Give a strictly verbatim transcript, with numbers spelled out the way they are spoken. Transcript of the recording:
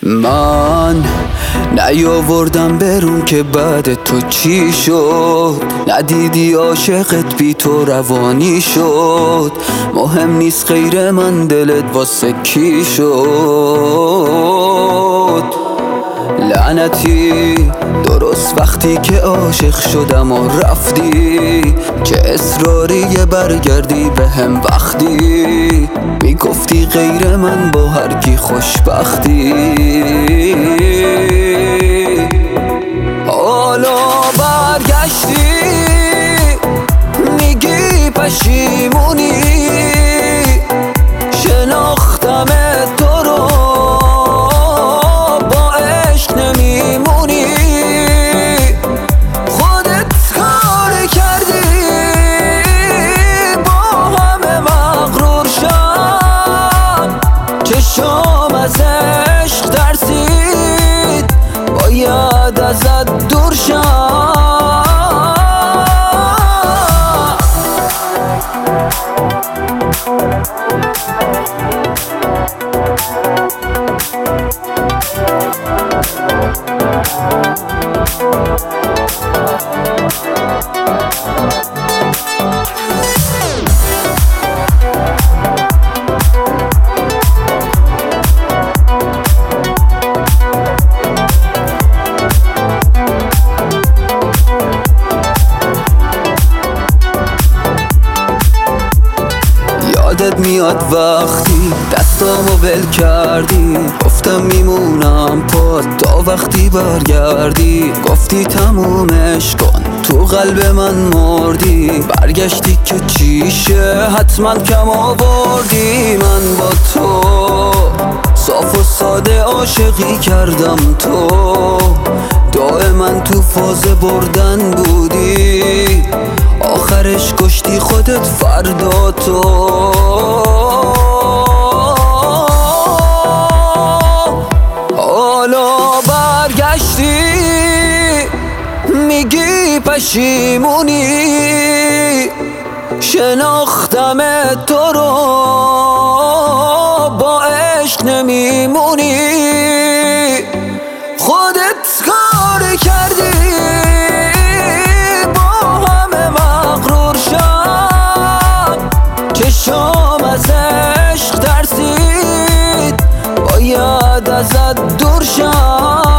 من نیاوردم برون که بعد تو چی شد، ندیدی عاشقت بی تو روانی شد. مهم نیست غیر من دلت واسه کی شد. لعنتی درست وقتی که عاشق شدم و رفتی، چه اصراری برگردی به هم وقتی میگفتی غیر من با هر کی خوشبختی. حالا برگشتی میگی پشیمونی، شناختم تو رو با عشق نمیمونی. خودت کار کردی با همه مغرور شم، چشم از عشق ترسید باید ازت دور شم. یادت میاد وقتی دستامو ول کردی، گفتم میمونم پات تا وقتی برگردی. گفتی تمومش کن تو قلب من مردی، برگشتی که چیشه حتما کم آوردی. من با تو صاف و ساده عاشقی کردم، تو دائما تو فاز بردن بودی، آخرش کشتی خودت فردا تو. حالا برگشتی میگی پشیمونی، شناختم تو رو با عشق نمیمونی. خودت کار کردی با همه مغرور شم، چشم از عشق ترسید باید ازت دور شم.